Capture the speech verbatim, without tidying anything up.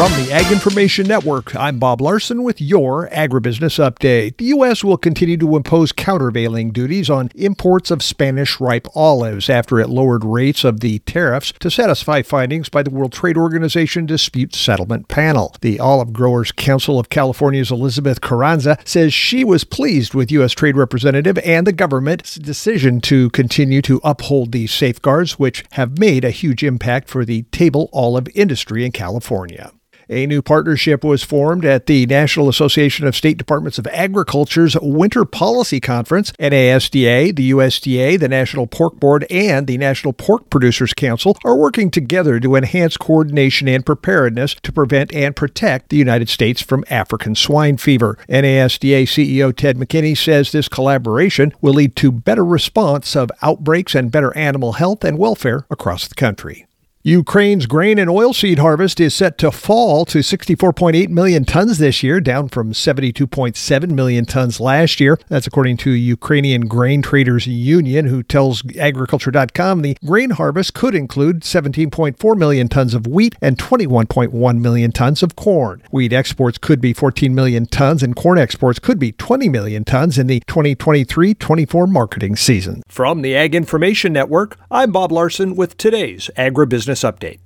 From the Ag Information Network, I'm Bob Larson with your Agribusiness Update. The U S will continue to impose countervailing duties on imports of Spanish ripe olives after it lowered rates of the tariffs to satisfy findings by the World Trade Organization Dispute Settlement Panel. The Olive Growers Council of California's Elizabeth Carranza says she was pleased with U S Trade Representative and the government's decision to continue to uphold these safeguards, which have made a huge impact for the table olive industry in California. A new partnership was formed at the National Association of State Departments of Agriculture's Winter Policy Conference. N A S D A, the U S D A, the National Pork Board, and the National Pork Producers Council are working together to enhance coordination and preparedness to prevent and protect the United States from African swine fever. N A S D A C E O Ted McKinney says this collaboration will lead to better response of outbreaks and better animal health and welfare across the country. Ukraine's grain and oilseed harvest is set to fall to sixty-four point eight million tons this year, down from seventy-two point seven million tons last year. That's according to Ukrainian Grain Traders Union, who tells agriculture dot com the grain harvest could include seventeen point four million tons of wheat and twenty-one point one million tons of corn. Wheat exports could be fourteen million tons and corn exports could be twenty million tons in the twenty twenty-three twenty-four marketing season. From the Ag Information Network, I'm Bob Larson with today's Agribusiness Update.